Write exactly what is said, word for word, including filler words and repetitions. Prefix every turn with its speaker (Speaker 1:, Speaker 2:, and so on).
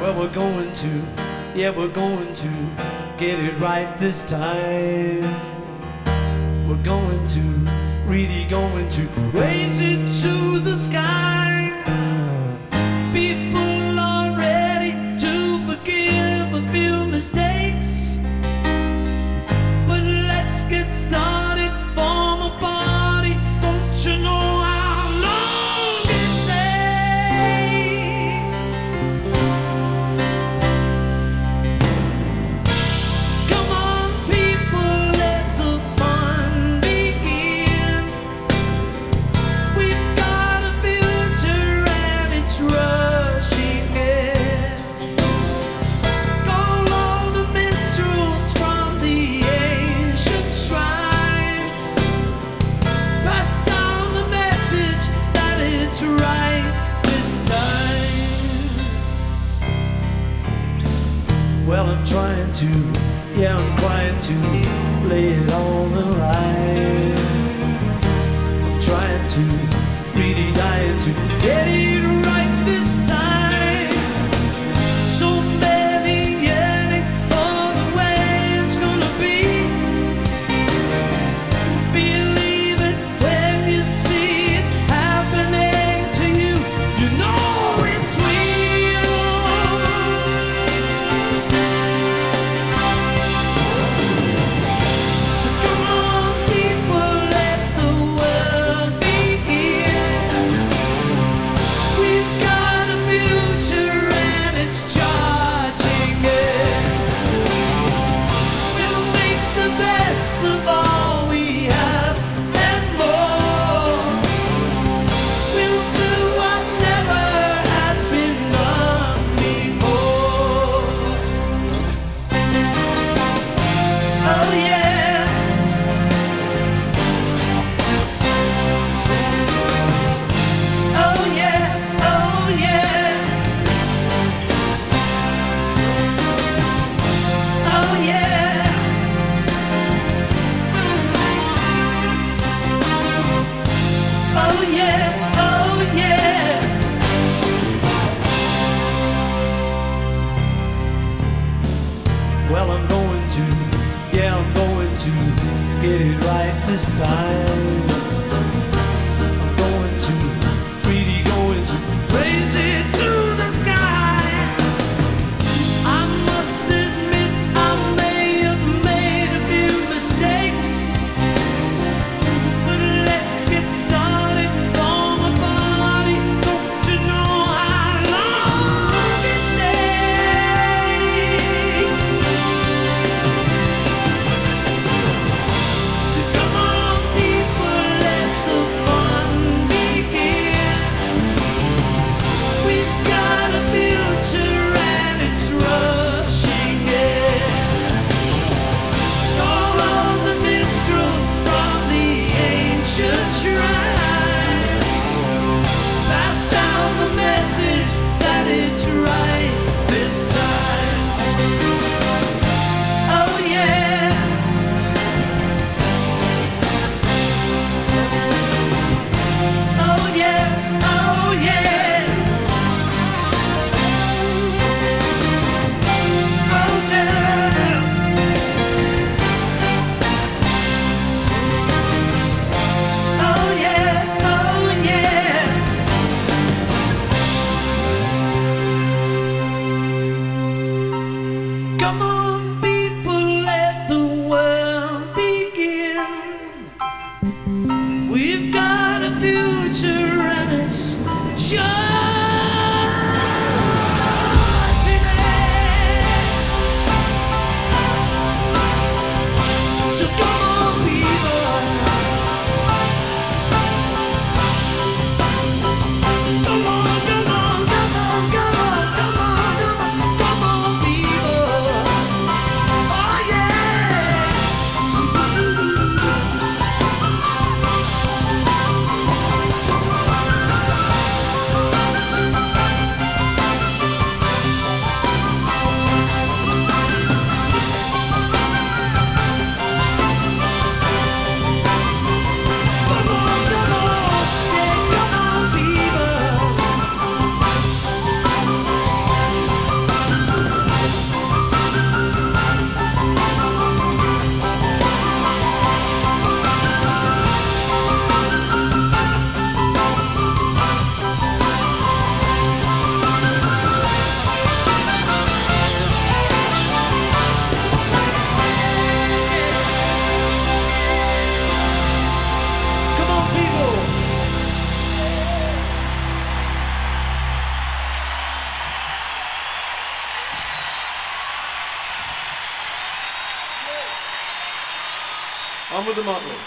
Speaker 1: Well, we're going to, yeah, we're going to get it right this time. We're going to, really going to raise it to the sky. People are ready to forgive a few mistakes, but let's get started, form a party. Don't you know how long it takes? Come on, people, let the fun begin. We've got a future and it's rushing in. Call all the minstrels from the ancient shrine. Pass down the message that it's right this time. Well, I'm trying to, yeah, I'm trying to lay it on the line. I'm trying to, really dying to get it right this time. So many yearning for the way it's gonna be. Believe it when you see it happening to you. You know it's real. So come on, people, let the world begin. We've got a future and it's charging in. We'll make the best of all we have and more. We'll do what never has been done before. Oh yeah. Oh yeah. Oh yeah. Oh yeah. Oh yeah. Oh yeah. Well, I'm going to, yeah, I'm going to get it right this time. I'm going to, really going to raise it to the sky. I must admit I may have made a few mistakes, but let's get started on the party. Don't you know how long it takes? So come on, people,
Speaker 2: On with the Motley.